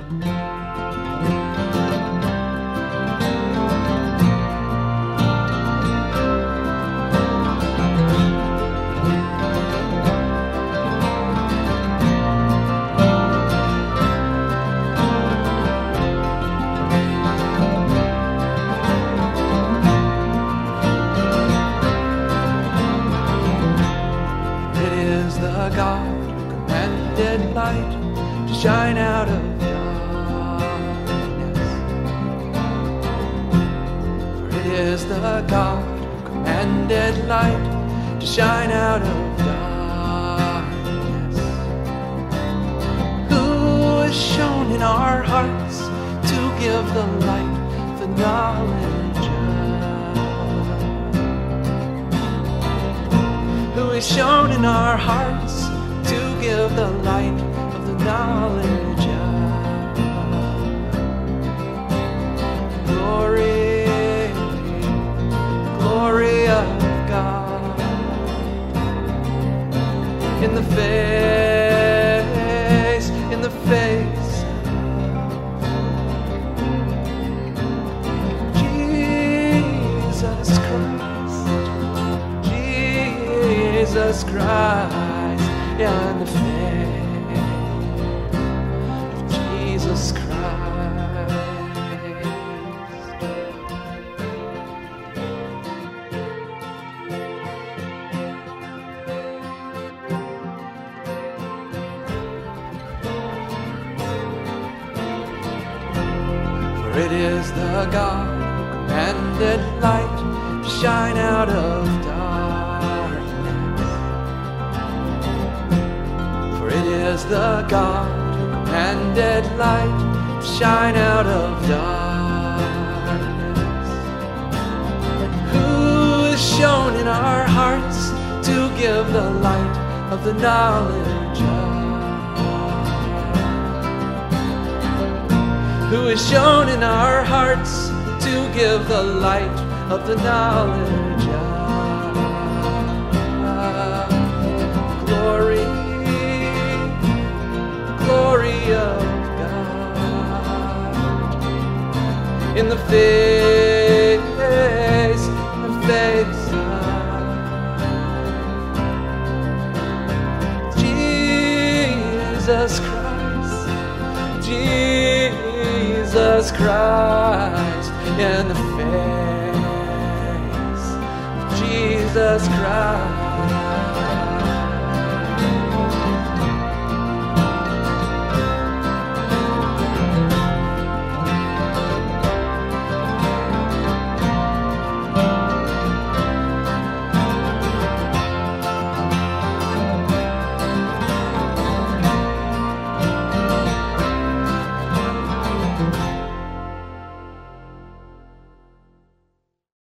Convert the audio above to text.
The God who commanded light to shine out of darkness. For it is the God who commanded light to shine out of darkness, who has shone in our hearts to give the light the knowledge of, who has shone in our hearts to give the light of the knowledge of glory, glory of God in the face of Jesus Christ, Jesus Christ, yeah, in the face of Jesus Christ. For it is the God who commanded light to shine out of darkness. For it is the God who commanded light to shine out of darkness, who is shown in our hearts to give the light of the knowledge of, who is shown in our hearts to give the light of the knowledge of glory, glory of God in the face of Jesus Christ, Jesus Christ, in the face of Jesus Christ.